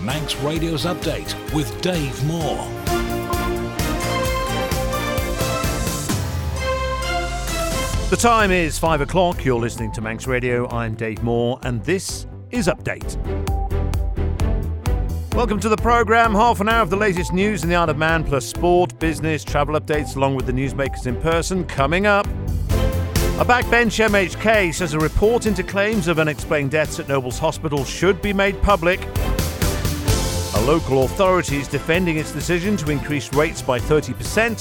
Manx Radio's Update with Dave Moore. The time is 5 o'clock. You're listening to Manx Radio. I'm Dave Moore, and this is Update. Welcome to the programme. Half an hour of the latest news in the Isle of Man, plus sport, business, travel updates, along with the newsmakers in person. Coming up, a backbench MHK says a report into claims of unexplained deaths at Nobles Hospital should be made public. A local authority is defending its decision to increase rates by 30%.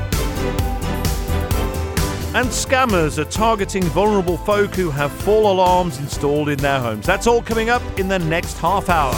And scammers are targeting vulnerable folk who have fall alarms installed in their homes. That's all coming up in the next half hour.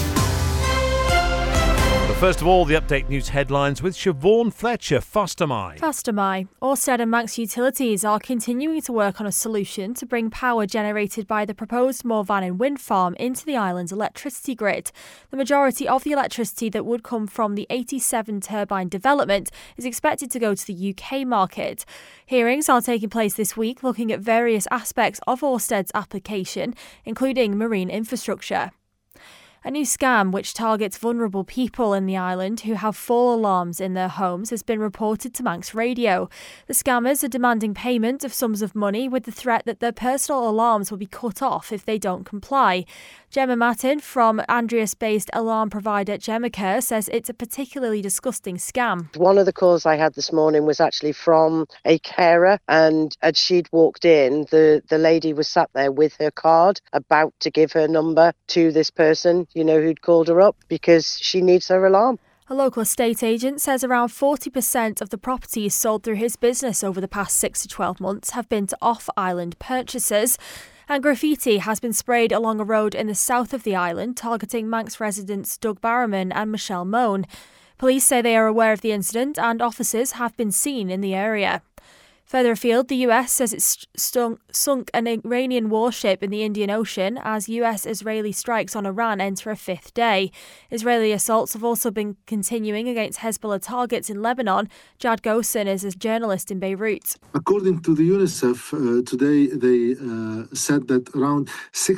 First of all, the Update News headlines with Siobhan Fletcher. Fastamai. Ørsted and Manx Utilities are continuing to work on a solution to bring power generated by the proposed Morvannon wind farm into the island's electricity grid. The majority of the electricity that would come from the 87 turbine development is expected to go to the UK market. Hearings are taking place this week looking at various aspects of Ørsted's application, including marine infrastructure. A new scam which targets vulnerable people in the island who have fall alarms in their homes has been reported to Manx Radio. The scammers are demanding payment of sums of money with the threat that their personal alarms will be cut off if they don't comply. Gemma Martin from Andreas-based alarm provider Gemacare says it's a particularly disgusting scam. One of the calls I had this morning was actually from a carer, and as she'd walked in, the lady was sat there with her card about to give her number to this person, who'd called her up because she needs her alarm. A local estate agent says around 40% of the properties sold through his business over the past 6 to 12 months have been to off-island purchasers. And graffiti has been sprayed along a road in the south of the island, targeting Manx residents Doug Barrowman and Michelle Moan. Police say they are aware of the incident and officers have been seen in the area. Further afield, the US says it's sunk an Iranian warship in the Indian Ocean as US-Israeli strikes on Iran enter a fifth day. Israeli assaults have also been continuing against Hezbollah targets in Lebanon. Jad Ghosn is a journalist in Beirut. According to the UNICEF, today they said that around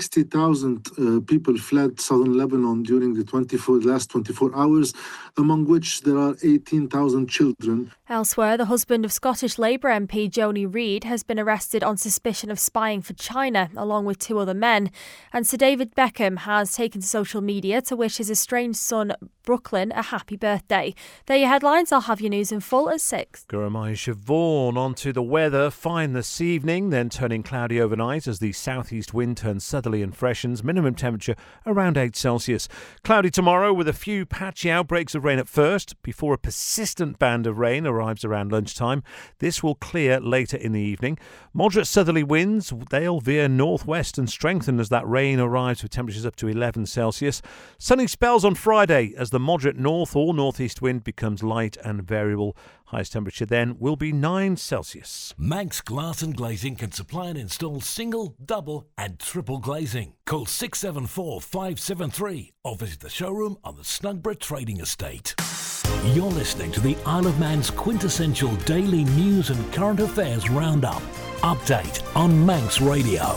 60,000 people fled southern Lebanon during the last 24 hours, among which there are 18,000 children. Elsewhere, the husband of Scottish Labour MP Joni Reid has been arrested on suspicion of spying for China, along with 2 other men. And Sir David Beckham has taken to social media to wish his estranged son, Brooklyn, a happy birthday. There are your headlines. I'll have your news in full at 6. Guramai Siobhan. On to the weather. Fine this evening, then turning cloudy overnight as the southeast wind turns southerly and freshens. Minimum temperature around 8 Celsius. Cloudy tomorrow with a few patchy outbreaks of rain at first, before a persistent band of rain arrives around lunchtime. This will clear later in the evening. Moderate southerly winds, they'll veer northwest and strengthen as that rain arrives with temperatures up to 11 Celsius. Sunny spells on Friday as the moderate north or northeast wind becomes light and variable. Highest temperature then will be 9 Celsius. Manx Glass and Glazing can supply and install single, double and triple glazing. Call 674 573 or visit the showroom on the Snugborough Trading Estate. You're listening to the Isle of Man's quintessential daily news and current affairs roundup. Update on Manx Radio.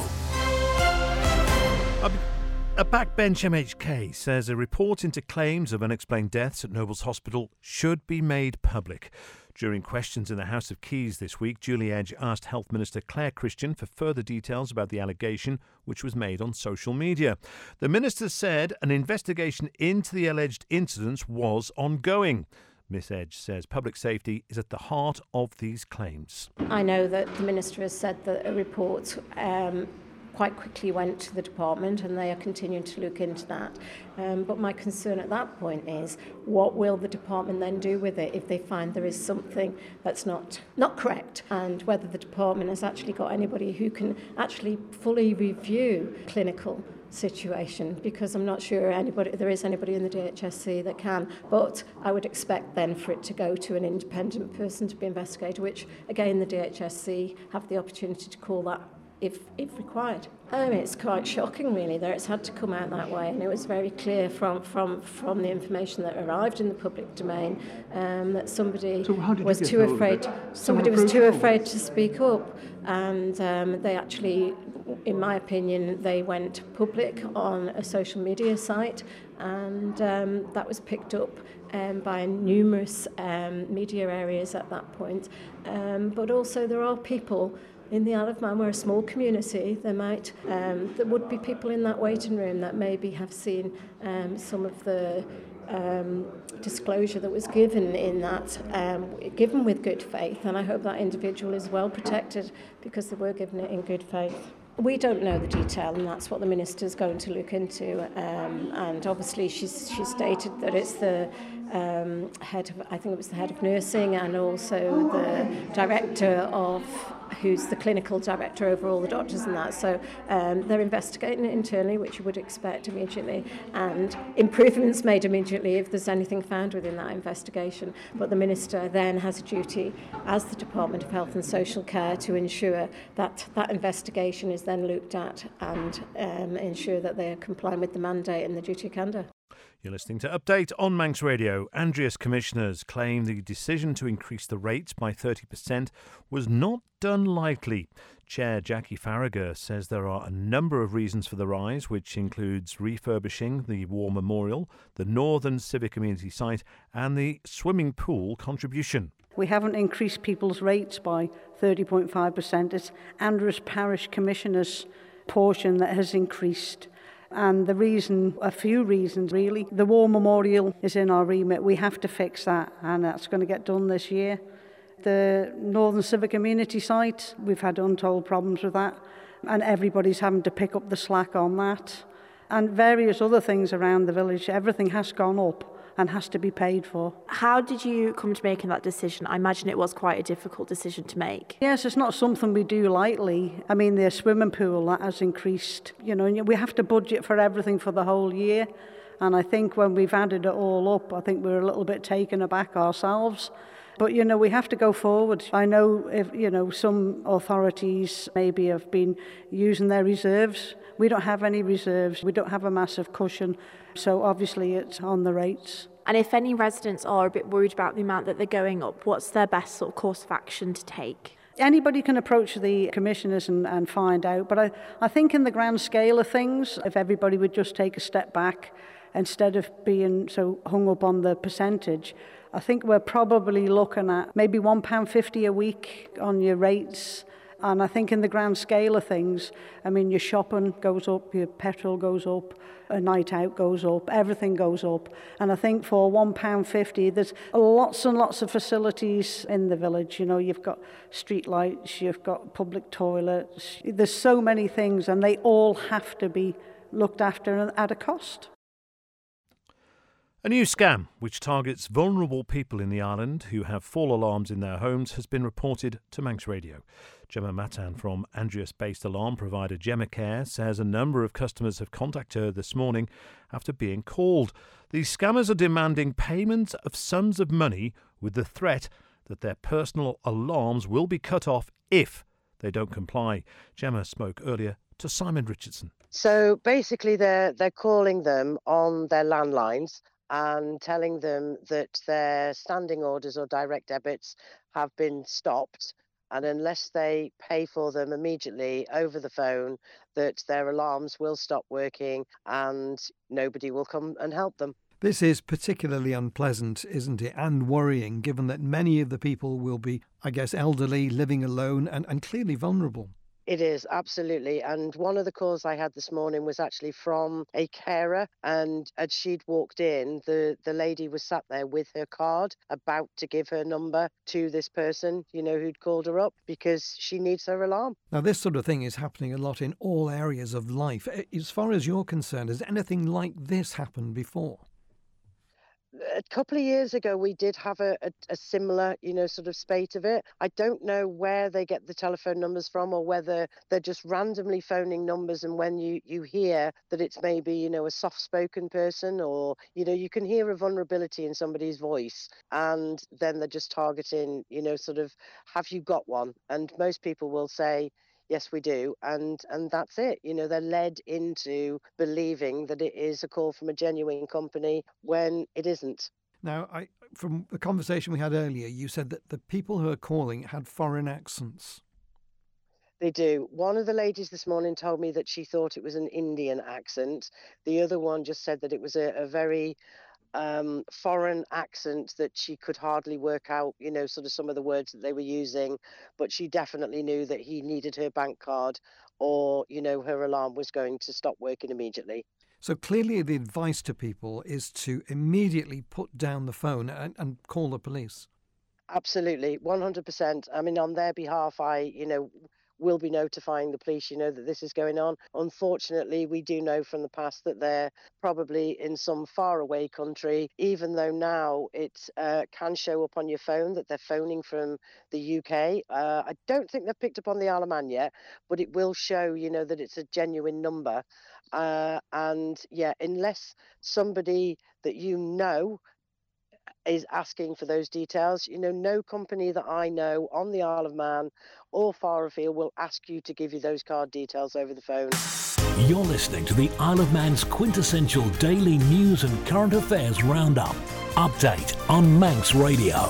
A backbench MHK says a report into claims of unexplained deaths at Nobles Hospital should be made public. During questions in the House of Keys this week, Julie Edge asked Health Minister Claire Christian for further details about the allegation which was made on social media. The Minister said an investigation into the alleged incidents was ongoing. Miss Edge says public safety is at the heart of these claims. I know that the Minister has said that a report quite quickly went to the department and they are continuing to look into that. But my concern at that point is, what will the department then do with it if they find there is something that's not correct, and whether the department has actually got anybody who can actually fully review clinical situation, because I'm not sure there is anybody in the DHSC that can, but I would expect then for it to go to an independent person to be investigated, which again the DHSC have the opportunity to call that if required. It's quite shocking, really, that it's had to come out that way, and it was very clear from the information that arrived in the public domain that somebody was too afraid. Somebody was too afraid to speak up, and they actually, in my opinion, they went public on a social media site, and that was picked up by numerous media areas at that point. But also there are people in the Isle of Man, we're a small community, there would be people in that waiting room that maybe have seen some of the disclosure that was given in that, given with good faith, and I hope that individual is well protected because they were given it in good faith. We don't know the detail, and that's what the Minister's going to look into. And obviously, she stated that it's the head of, I think it was the head of nursing, and also the director of, who's the clinical director over all the doctors and that. So they're investigating it internally, which you would expect immediately, and improvements made immediately if there's anything found within that investigation. But the Minister then has a duty, as the Department of Health and Social Care, to ensure that that investigation is then looked at and ensure that they are complying with the mandate and the duty of candour. You're listening to Update on Manx Radio. Andreas Commissioners claim the decision to increase the rates by 30% was not done lightly. Chair Jackie Farragher says there are a number of reasons for the rise, which includes refurbishing the War Memorial, the Northern Civic Community site and the swimming pool contribution. We haven't increased people's rates by 30.5%. It's Andreas Parish Commissioners' portion that has increased. And the reason, a few reasons really. The War Memorial is in our remit. We have to fix that, and that's going to get done this year. The Northern Civic Community site, we've had untold problems with that, and everybody's having to pick up the slack on that. And various other things around the village. Everything has gone up and has to be paid for. How did you come to making that decision? I imagine it was quite a difficult decision to make. Yes, it's not something we do lightly. I mean, the swimming pool, that has increased. You know, we have to budget for everything for the whole year. And I think when we've added it all up, I think we're a little bit taken aback ourselves. But, you know, we have to go forward. I know, if you know, some authorities maybe have been using their reserves. We don't have any reserves. We don't have a massive cushion. So obviously it's on the rates. And if any residents are a bit worried about the amount that they're going up, what's their best sort of course of action to take? Anybody can approach the commissioners and find out. But I think in the grand scale of things, if everybody would just take a step back instead of being so hung up on the percentage, I think we're probably looking at maybe £1.50 a week on your rates. And I think in the grand scale of things, I mean, your shopping goes up, your petrol goes up, a night out goes up, everything goes up. And I think for £1.50, there's lots and lots of facilities in the village. You know, you've got street lights, you've got public toilets. There's so many things, and they all have to be looked after at a cost. A new scam, which targets vulnerable people in the island who have fall alarms in their homes, has been reported to Manx Radio. Gemma Matan from Andreas-based alarm provider Gemma Care says a number of customers have contacted her this morning after being called. These scammers are demanding payment of sums of money with the threat that their personal alarms will be cut off if they don't comply. Gemma spoke earlier to Simon Richardson. So basically they're calling them on their landlines and telling them that their standing orders or direct debits have been stopped, and unless they pay for them immediately over the phone, that their alarms will stop working and nobody will come and help them. This is particularly unpleasant, isn't it, and worrying, given that many of the people will be, I guess, elderly, living alone and clearly vulnerable. It is, absolutely. And one of the calls I had this morning was actually from a carer, and as she'd walked in, the lady was sat there with her card about to give her number to this person, you know, who'd called her up because she needs her alarm. Now, this sort of thing is happening a lot in all areas of life. As far as you're concerned, has anything like this happened before? A couple of years ago, we did have a similar, you know, sort of spate of it. I don't know where they get the telephone numbers from or whether they're just randomly phoning numbers. And when you hear that it's maybe, you know, a soft-spoken person, or, you know, you can hear a vulnerability in somebody's voice, and then they're just targeting, you know, sort of, have you got one? And most people will say, yes, we do. And that's it. You know, they're led into believing that it is a call from a genuine company when it isn't. Now, from the conversation we had earlier, you said that the people who are calling had foreign accents. They do. One of the ladies this morning told me that she thought it was an Indian accent. The other one just said that it was a very foreign accent that she could hardly work out, you know, sort of some of the words that they were using. But she definitely knew that he needed her bank card or, you know, her alarm was going to stop working immediately. So clearly the advice to people is to immediately put down the phone and call the police. Absolutely, 100%. I mean, on their behalf, will be notifying the police, you know, that this is going on. Unfortunately, we do know from the past that they're probably in some faraway country, even though now it can show up on your phone that they're phoning from the UK. I don't think they've picked up on the Isle of Man yet, but it will show, you know, that it's a genuine number. And yeah, unless somebody that you know is asking for those details. You know, no company that I know on the Isle of Man or far afield will ask you to give you those card details over the phone. You're listening to the Isle of Man's quintessential daily news and current affairs roundup. Update on Manx Radio.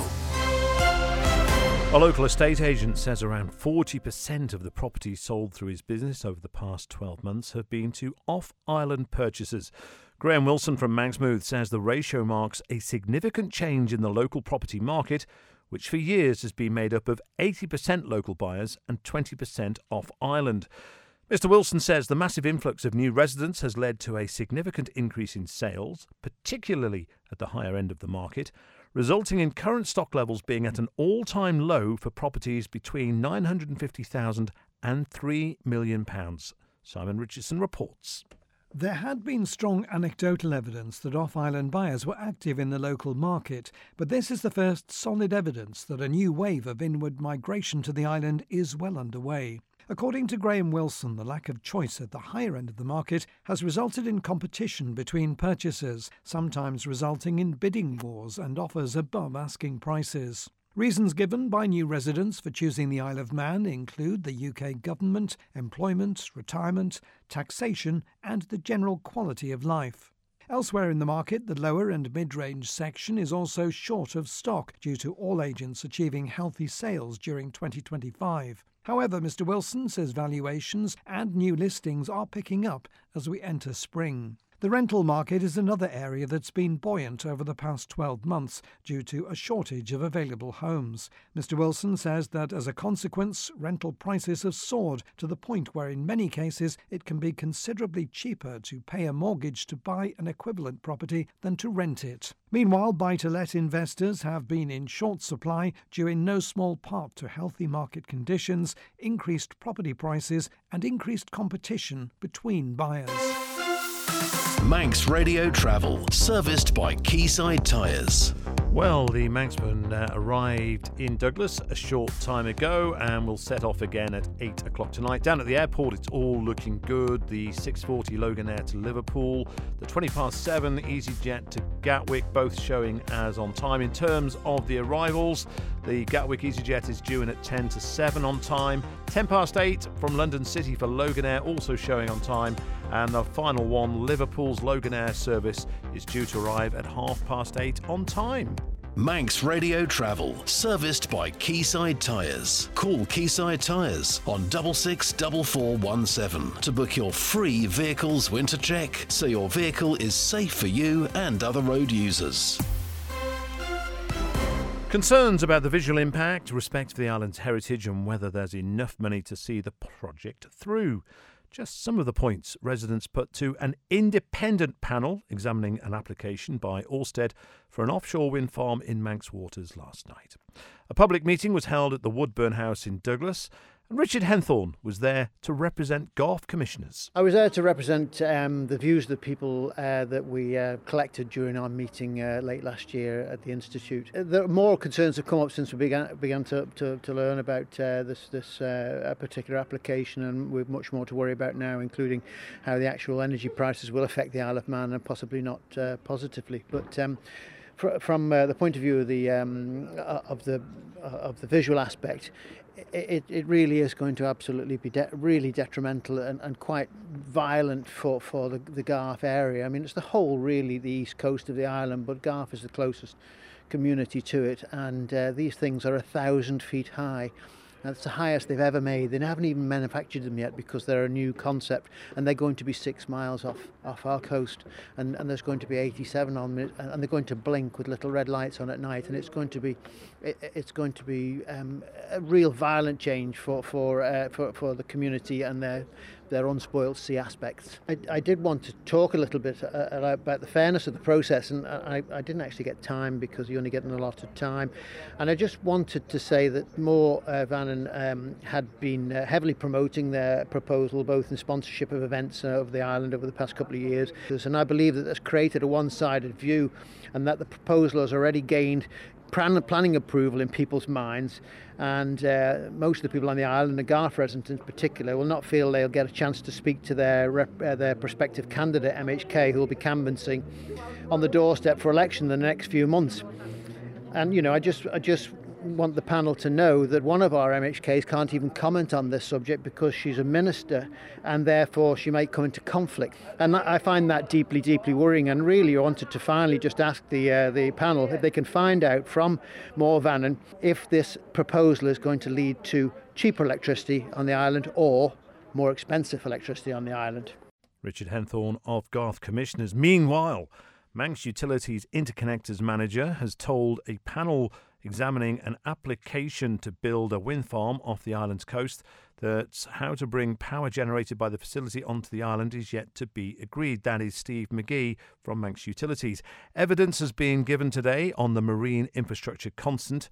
A local estate agent says around 40% of the properties sold through his business over the past 12 months have been to off-island purchasers. Graham Wilson from Manxmouth says the ratio marks a significant change in the local property market, which for years has been made up of 80% local buyers and 20% off-island. Mr Wilson says the massive influx of new residents has led to a significant increase in sales, particularly at the higher end of the market, resulting in current stock levels being at an all-time low for properties between £950,000 and £3 million. Simon Richardson reports. There had been strong anecdotal evidence that off-island buyers were active in the local market, but this is the first solid evidence that a new wave of inward migration to the island is well underway. According to Graham Wilson, the lack of choice at the higher end of the market has resulted in competition between purchasers, sometimes resulting in bidding wars and offers above asking prices. Reasons given by new residents for choosing the Isle of Man include the UK government, employment, retirement, taxation and the general quality of life. Elsewhere in the market, the lower and mid-range section is also short of stock due to all agents achieving healthy sales during 2025. However, Mr Wilson says valuations and new listings are picking up as we enter spring. The rental market is another area that's been buoyant over the past 12 months due to a shortage of available homes. Mr Wilson says that as a consequence, rental prices have soared to the point where in many cases it can be considerably cheaper to pay a mortgage to buy an equivalent property than to rent it. Meanwhile, buy-to-let investors have been in short supply due in no small part to healthy market conditions, increased property prices and increased competition between buyers. Manx Radio Travel, serviced by Quayside Tyres. Well, the Manxman arrived in Douglas a short time ago and will set off again at 8 o'clock tonight. Down at the airport, it's all looking good. The 6:40 Loganair to Liverpool, the 7:20 EasyJet to Gatwick, both showing as on time. In terms of the arrivals, the Gatwick EasyJet is due in at 10 to 7 on time. 8:10 from London City for Loganair, also showing on time. And the final one, Liverpool's Loganair service, is due to arrive at 8:30 on time. Manx Radio Travel, serviced by Quayside Tyres. Call Quayside Tyres on 664417 to book your free vehicles winter check so your vehicle is safe for you and other road users. Concerns about the visual impact, respect for the island's heritage and whether there's enough money to see the project through. Just some of the points residents put to an independent panel examining an application by Ørsted for an offshore wind farm in Manx waters last night. A public meeting was held at the Woodburn House in Douglas, and Richard Henthorne was there to represent Garth commissioners. I was there to represent the views of the people that we collected during our meeting late last year at the Institute. The more concerns have come up since we began to learn about this particular application, and we've much more to worry about now, including how the actual energy prices will affect the Isle of Man and possibly not positively. But from the point of view of the visual aspect, it really is going to absolutely be really detrimental and quite violent for the Garth area. I mean, it's the whole, really, the east coast of the island, but Garth is the closest community to it, and these things are 1,000 feet high. That's the highest they've ever made. They haven't even manufactured them yet because they're a new concept, and they're going to be 6 miles off our coast, and there's going to be 87 on them, and they're going to blink with little red lights on at night, and it's going to be a real violent change for the community and their unspoiled sea aspects. I did want to talk a little bit about the fairness of the process, and I didn't actually get time because you only get an allotted time. And I just wanted to say that Moore Vannon had been heavily promoting their proposal, both in sponsorship of events of the island over the past couple of years. And I believe that that's created a one-sided view, and that the proposal has already gained planning approval in people's minds, and most of the people on the island, the Garth residents in particular, will not feel they'll get a chance to speak to their prospective candidate, MHK, who will be canvassing on the doorstep for election in the next few months. And I just want the panel to know that one of our MHKs can't even comment on this subject because she's a minister, and therefore she might come into conflict. And I find that deeply, deeply worrying, and really wanted to finally just ask the panel if they can find out from Moore Vannon if this proposal is going to lead to cheaper electricity on the island or more expensive electricity on the island. Richard Henthorne of Garth Commissioners. Meanwhile, Manx Utilities Interconnectors Manager has told a panel examining an application to build a wind farm off the island's coast that how to bring power generated by the facility onto the island is yet to be agreed. That is Steve McGee from Manx Utilities. Evidence has been given today on the marine infrastructure consent,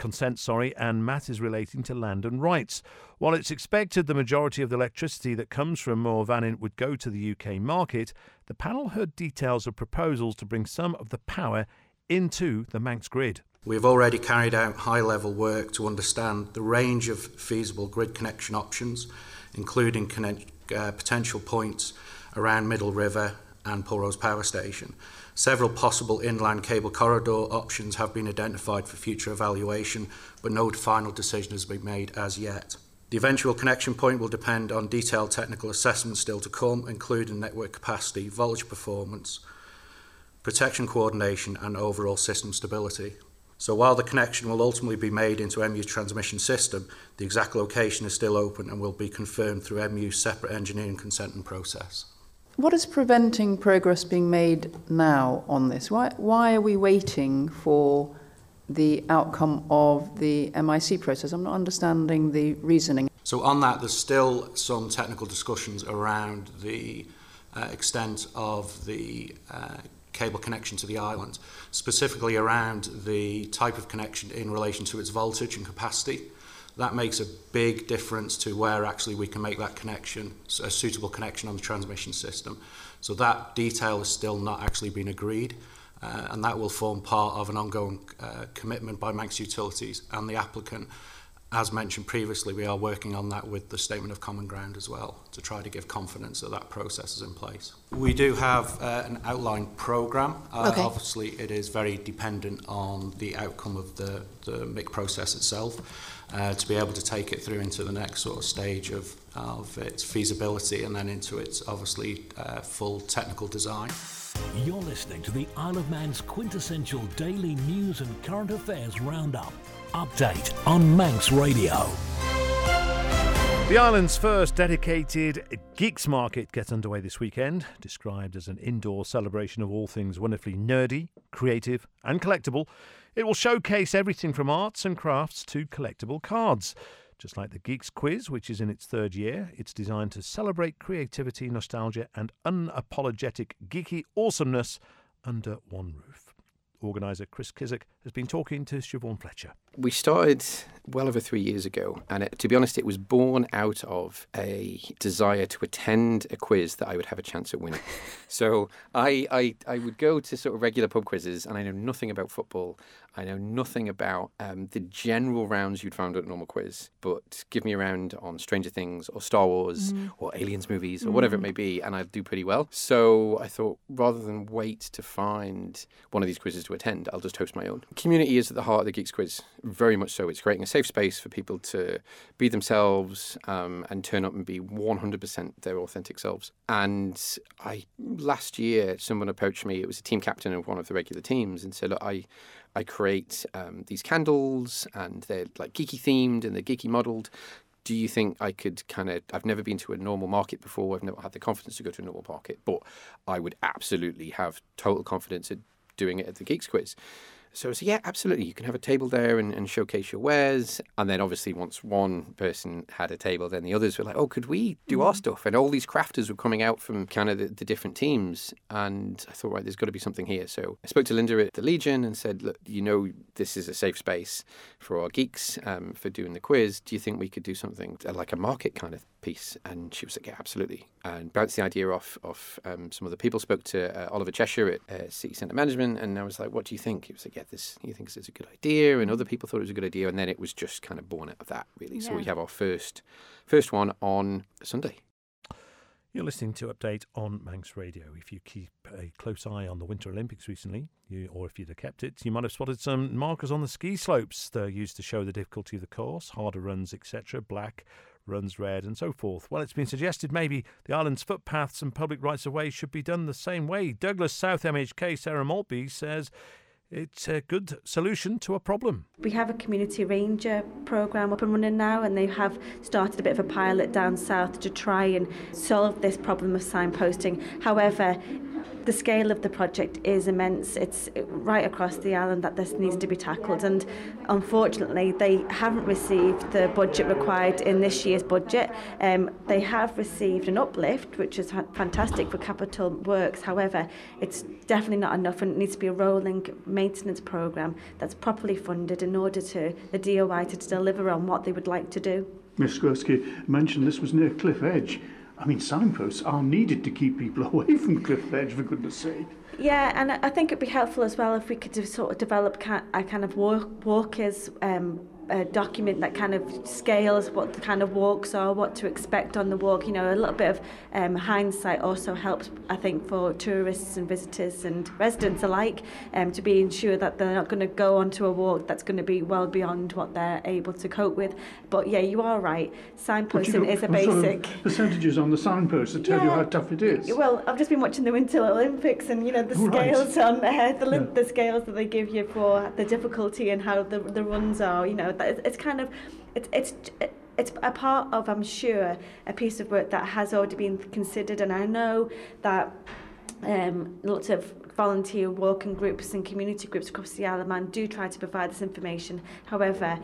and matters relating to land and rights. While it's expected the majority of the electricity that comes from Moore Vannon would go to the UK market, the panel heard details of proposals to bring some of the power into the Manx grid. We've already carried out high-level work to understand the range of feasible grid connection options, including potential points around Middle River and Pulrose Power Station. Several possible inland cable corridor options have been identified for future evaluation, but no final decision has been made as yet. The eventual connection point will depend on detailed technical assessments still to come, including network capacity, voltage performance, protection coordination and overall system stability. So while the connection will ultimately be made into MU's transmission system, the exact location is still open and will be confirmed through MU's separate engineering consent and process. What is preventing progress being made now on this? Why are we waiting for the outcome of the MIC process? I'm not understanding the reasoning. So on that, there's still some technical discussions around the extent of the cable connection to the island, specifically around the type of connection in relation to its voltage and capacity. That makes a big difference to where actually we can make that connection, a suitable connection on the transmission system. So that detail has still not actually been agreed, and that will form part of an ongoing commitment by Manx Utilities and the applicant. As mentioned previously, we are working on that with the Statement of Common Ground as well, to try to give confidence that that process is in place. We do have an outlined programme. Okay. Obviously, it is very dependent on the outcome of the MIC process itself, to be able to take it through into the next sort of stage of its feasibility and then into its, obviously, full technical design. You're listening to the Isle of Man's quintessential daily news and current affairs roundup. Update on Manx Radio. The island's first dedicated Geeks Market gets underway this weekend. Described as an indoor celebration of all things wonderfully nerdy, creative and collectible, it will showcase everything from arts and crafts to collectible cards. Just like the Geeks Quiz, which is in its third year, it's designed to celebrate creativity, nostalgia and unapologetic geeky awesomeness under one roof. Organiser Chris Kissack has been talking to Siobhan Fletcher. We started well over 3 years ago, and to be honest, it was born out of a desire to attend a quiz that I would have a chance at winning. So I would go to sort of regular pub quizzes, and I know nothing about football. I know nothing about the general rounds you'd find at a normal quiz, but give me a round on Stranger Things or Star Wars or Aliens movies or whatever it may be, and I'd do pretty well. So I thought, rather than wait to find one of these quizzes to attend, I'll just host my own. Community is at the heart of the Geeks Quiz, very much so. It's creating a safe space for people to be themselves and turn up and be 100% their authentic selves. And last year, someone approached me. It was a team captain of one of the regular teams, and said, look, I create these candles, and they're like geeky themed and they're geeky modelled. Do you think I could I've never been to a normal market before. I've never had the confidence to go to a normal market, but I would absolutely have total confidence at doing it at the Geeks Quiz. So I said, yeah, absolutely. You can have a table there and showcase your wares. And then obviously once one person had a table, then the others were like, oh, could we do our stuff? And all these crafters were coming out from kind of the different teams. And I thought, right, there's got to be something here. So I spoke to Linda at the Legion and said, look, this is a safe space for our geeks for doing the quiz. Do you think we could do something like a market kind of piece? And she was like, yeah, absolutely. And bounced the idea off some other people. Spoke to Oliver Cheshire at City Centre Management, and I was like, what do you think? He was like, yeah, he thinks it's a good idea, and other people thought it was a good idea, and then it was just kind of born out of that, really. Yeah. So we have our first one on Sunday. You're listening to Update on Manx Radio. If you keep a close eye on the Winter Olympics recently, or if you'd have kept it, you might have spotted some markers on the ski slopes. They're used to show the difficulty of the course, harder runs, etc., black runs red and so forth. Well, it's been suggested maybe the island's footpaths and public rights-of-way should be done the same way. Douglas South MHK Sarah Maltby says it's a good solution to a problem. We have a community ranger programme up and running now, and they have started a bit of a pilot down south to try and solve this problem of signposting. However, the scale of the project is immense. It's right across the island that this needs to be tackled, and unfortunately they haven't received the budget required in this year's budget. They have received an uplift, which is fantastic for capital works. However, it's definitely not enough, and it needs to be a rolling maintenance programme that's properly funded in order to the DOI to deliver on what they would like to do. Ms. Skrotsky mentioned this was near Cliff Edge. I mean, signposts are needed to keep people away from Cliff Edge, for goodness sake. Yeah, and I think it'd be helpful as well if we could sort of develop a kind of walkers document that kind of scales what the kind of walks are, what to expect on the walk. A little bit of hindsight also helps, I think, for tourists and visitors and residents alike, to be ensured that they're not going to go onto a walk that's going to be well beyond what they're able to cope with. But yeah, you are right. Signposting is a basic. Sort of percentages on the signposts that tell you how tough it is. Well, I've just been watching the Winter Olympics, and the scales on the scales that they give you for the difficulty and how the runs are. It's kind of it's a part of, I'm sure, a piece of work that has already been considered, and I know that lots of volunteer walking groups and community groups across the Isle of Man do try to provide this information. However,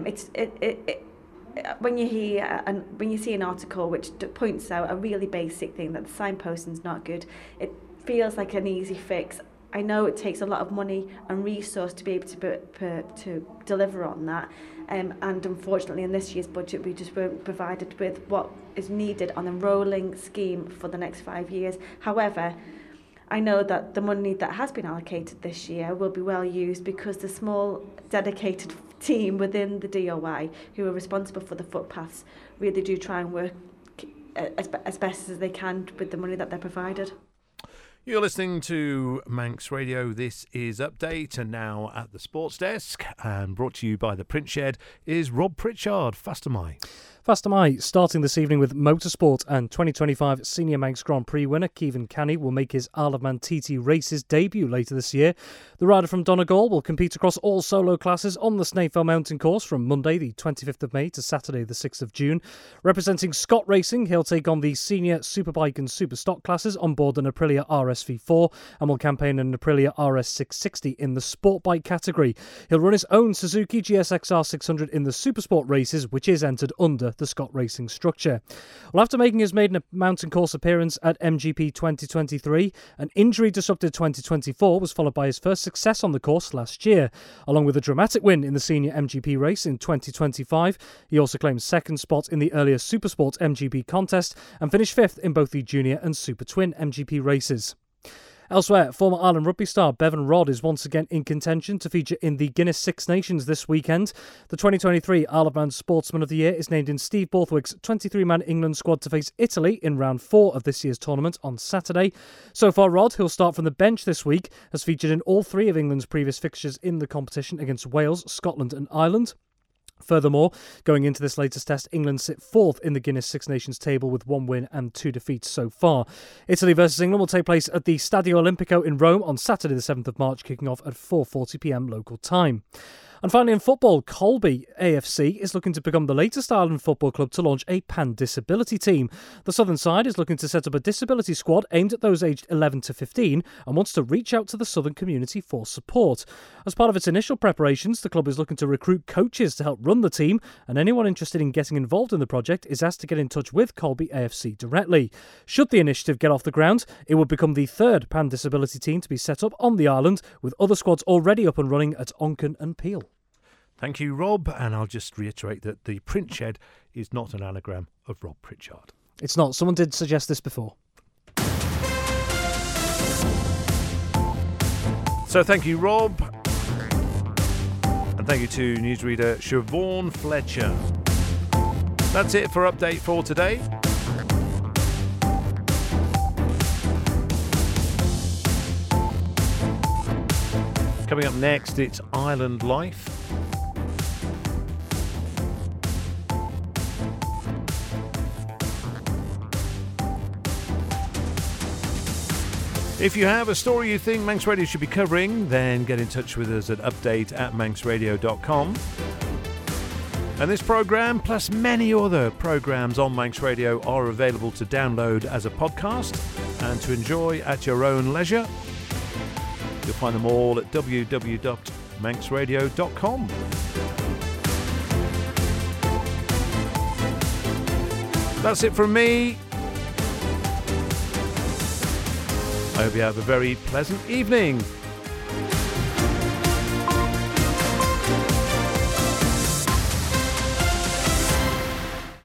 when you hear and when you see an article which points out a really basic thing, that the signposting is not good, it feels like an easy fix. I know it takes a lot of money and resource to be able to deliver on that, and unfortunately in this year's budget we just weren't provided with what is needed on a rolling scheme for the next 5 years. However, I know that the money that has been allocated this year will be well used, because the small dedicated team within the DOI who are responsible for the footpaths really do try and work as best as they can with the money that they're provided. You're listening to Manx Radio. This is Update, and now at the sports desk, and brought to you by the Print Shed, is Rob Pritchard. Faster Mai. Faster Mai, starting this evening with motorsport, and 2025 Senior Manx Grand Prix winner Kevin Canny will make his Isle of Man TT Races debut later this year. The rider from Donegal will compete across all solo classes on the Snaefell Mountain course from Monday the 25th of May to Saturday the 6th of June. Representing Scott Racing, he'll take on the Senior Superbike and Super Stock classes on board an Aprilia RSV4 and will campaign an Aprilia RS660 in the Sport Bike category. He'll run his own Suzuki GSXR 600 in the Supersport races, which is entered under under the Scott Racing structure. Well, after making his maiden mountain course appearance at MGP 2023, an injury-disrupted 2024 was followed by his first success on the course last year. Along with a dramatic win in the senior MGP race in 2025, he also claimed second spot in the earlier Supersport MGP contest and finished fifth in both the junior and Super Twin MGP races. Elsewhere, former Ireland rugby star Bevan Rodd is once again in contention to feature in the Guinness Six Nations this weekend. The 2023 Isle of Man Sportsman of the Year is named in Steve Borthwick's 23-man England squad to face Italy in round 4 of this year's tournament on Saturday. So far, Rodd, who'll start from the bench this week, has featured in all 3 of England's previous fixtures in the competition against Wales, Scotland and Ireland. Furthermore, going into this latest test, England sit 4th in the Guinness Six Nations table with 1 win and 2 defeats so far. Italy versus England will take place at the Stadio Olimpico in Rome on Saturday the 7th of March, kicking off at 4:40pm local time. And finally in football, Colby AFC is looking to become the latest Ireland football club to launch a pan-disability team. The southern side is looking to set up a disability squad aimed at those aged 11 to 15 and wants to reach out to the southern community for support. As part of its initial preparations, the club is looking to recruit coaches to help run the team, and anyone interested in getting involved in the project is asked to get in touch with Colby AFC directly. Should the initiative get off the ground, it would become the third pan-disability team to be set up on the island, with other squads already up and running at Onken and Peel. Thank you, Rob. And I'll just reiterate that the print shed is not an anagram of Rob Pritchard. It's not. Someone did suggest this before. So thank you, Rob. And thank you to newsreader Siobhan Fletcher. That's it for Update for today. Coming up next, it's Island Life. If you have a story you think Manx Radio should be covering, then get in touch with us at update@manxradio.com. And this programme, plus many other programmes on Manx Radio, are available to download as a podcast and to enjoy at your own leisure. You'll find them all at www.manxradio.com. That's it from me. I hope you have a very pleasant evening.